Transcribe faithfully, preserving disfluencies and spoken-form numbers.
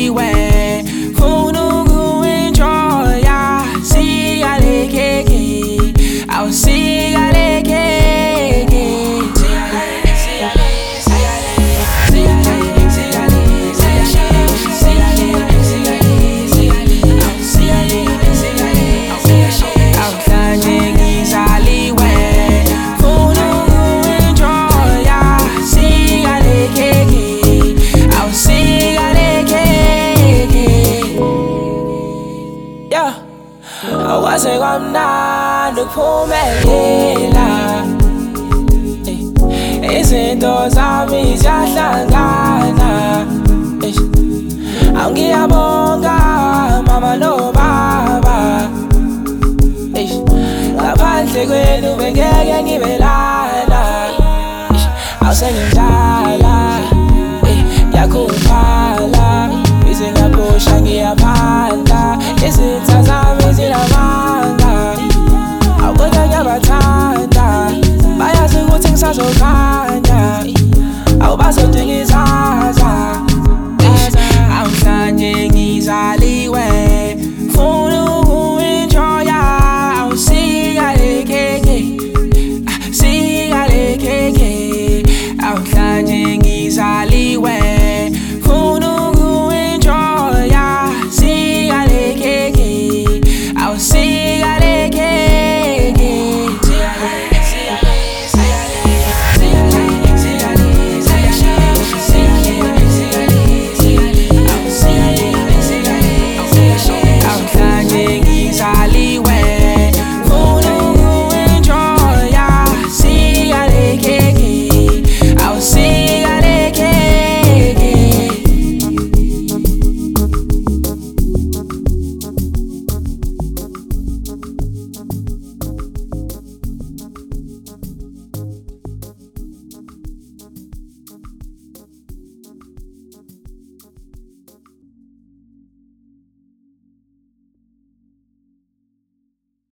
ngiyisaliwe funa ukuenjoya sikale keke awusikale keke awase kwamnandi ukuphumelela izinto zami ziyahlangana angiyabonga mama nobaba ngaphandle kwenu bengeke ngibe lana awusengimdala ngiyakhuphala ize ngaphusha ngiyaphanda izitha zami zilamanga awukodwa ngiyabathanda bayazi ukuthi ngisazokhanya